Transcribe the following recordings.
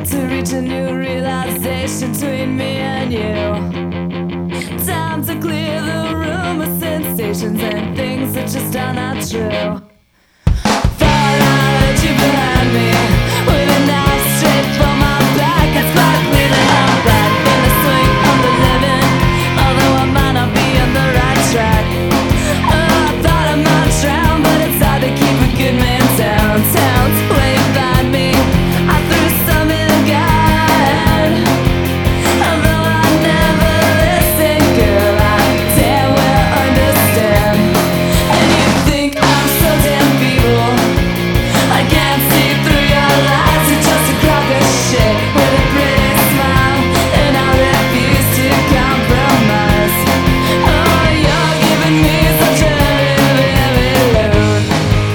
to reach a new realization between me and you. Time to clear the room of sensations and things that just are not true. Thought I heard you behind me with a knife straight from my back. It's likely that I'm back in the swing of the living, although I might not be on the right track. I thought I might drown, but it's hard to keep a good man down. Sounds way you find me, I threw some in the guide. Although I never listen, girl, I damn well understand. And you think I'm so damn feeble, I can't see through your lies. You're just a crock of shit with a pretty smile, and I refuse to compromise. Oh, you're giving me such a heavy load.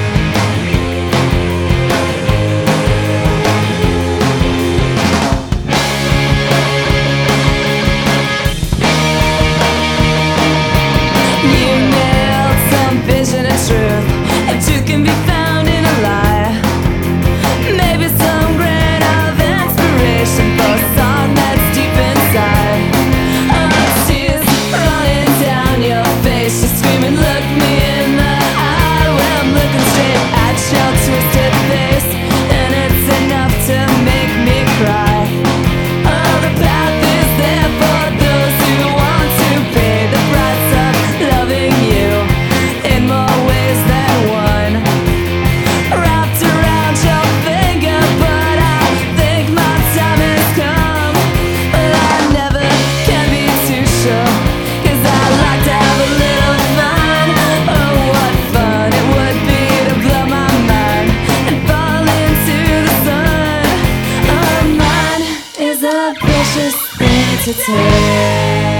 You nailed some vision of truth, and truth can be found in a lie. Maybe some grain of inspiration for a song that's deep inside. Oh, tears running down your face, you're screaming, look me in the eye. When I'm looking straight at your twisted face, and it's enough to make me cry. Oh, the path is there for those who want to pay the price of loving you in more ways than one. Wrapped around your finger, but I think my time has come. But I never can be too sure, 'cause I'd like to have a little fun. Oh, what fun it would be to blow my mind and fall into the sun. Oh, mine is a precious thing to take.